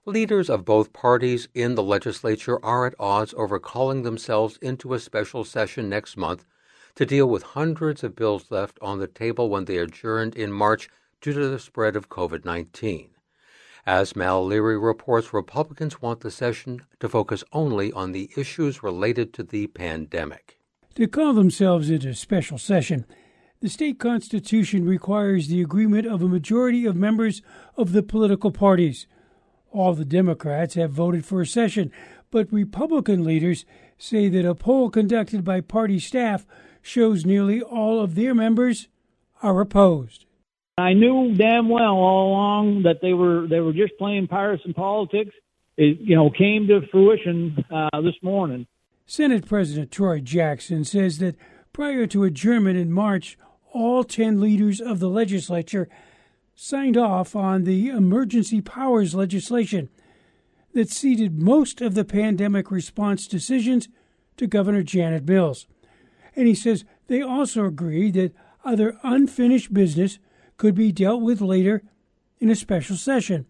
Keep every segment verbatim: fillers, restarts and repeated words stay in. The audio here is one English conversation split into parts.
Leaders of both parties in the legislature are at odds over calling themselves into a special session next month to deal with hundreds of bills left on the table when they adjourned in March due to the spread of covid nineteen. As Mal Leary reports, Republicans want the session to focus only on the issues related to the pandemic. To call themselves into special session, the state constitution requires the agreement of a majority of members of the political parties. All the Democrats have voted for a session, but Republican leaders say that a poll conducted by party staff shows nearly all of their members are opposed. I knew damn well all along that they were they were just playing partisan politics. It, you know, came to fruition uh, this morning. Senate President Troy Jackson says that prior to adjournment in March, all ten leaders of the legislature signed off on the emergency powers legislation that ceded most of the pandemic response decisions to Governor Janet Mills. And he says they also agreed that other unfinished business could be dealt with later in a special session.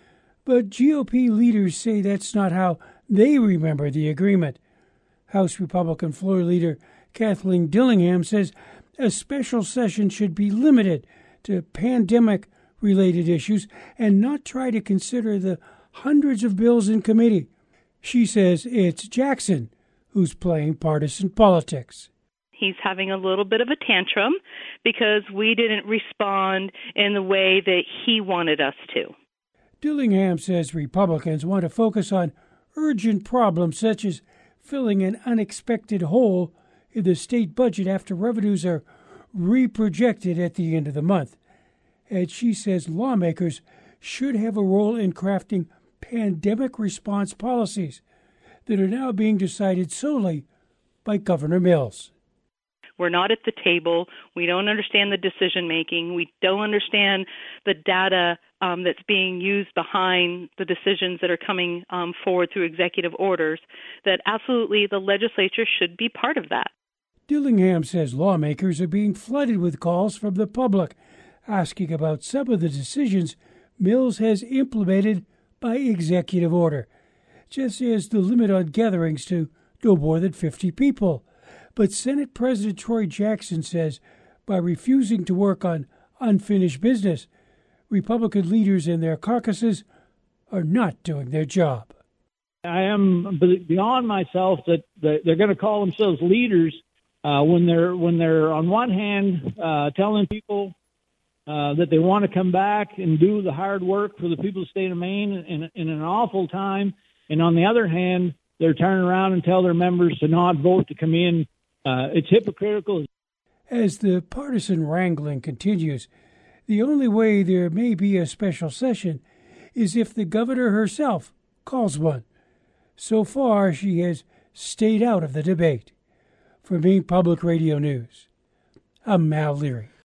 But G O P leaders say that's not how they remember the agreement. House Republican floor leader Kathleen Dillingham says a special session should be limited to pandemic-related issues and not try to consider the hundreds of bills in committee. She says it's Jackson who's playing partisan politics. He's having a little bit of a tantrum because we didn't respond in the way that he wanted us to. Dillingham says Republicans want to focus on urgent problems such as filling an unexpected hole in the state budget after revenues are reprojected at the end of the month. And she says lawmakers should have a role in crafting pandemic response policies that are now being decided solely by Governor Mills. We're not at the table. We don't understand the decision making. We don't understand the data um, that's being used behind the decisions that are coming um, forward through executive orders, that absolutely the legislature should be part of that. Dillingham says lawmakers are being flooded with calls from the public asking about some of the decisions Mills has implemented by executive order, just as the limit on gatherings to no more than fifty people. But Senate President Troy Jackson says by refusing to work on unfinished business, Republican leaders and their caucuses are not doing their job. I am beyond myself that they're going to call themselves leaders uh, when they're when they're on one hand uh, telling people uh, that they want to come back and do the hard work for the people of the state of Maine in, in an awful time, and on the other hand, they're turning around and tell their members to not vote to come in. Uh, it's hypocritical. As the partisan wrangling continues, the only way there may be a special session is if the governor herself calls one. So far, she has stayed out of the debate. For Maine Public Radio News, I'm Mal Leary.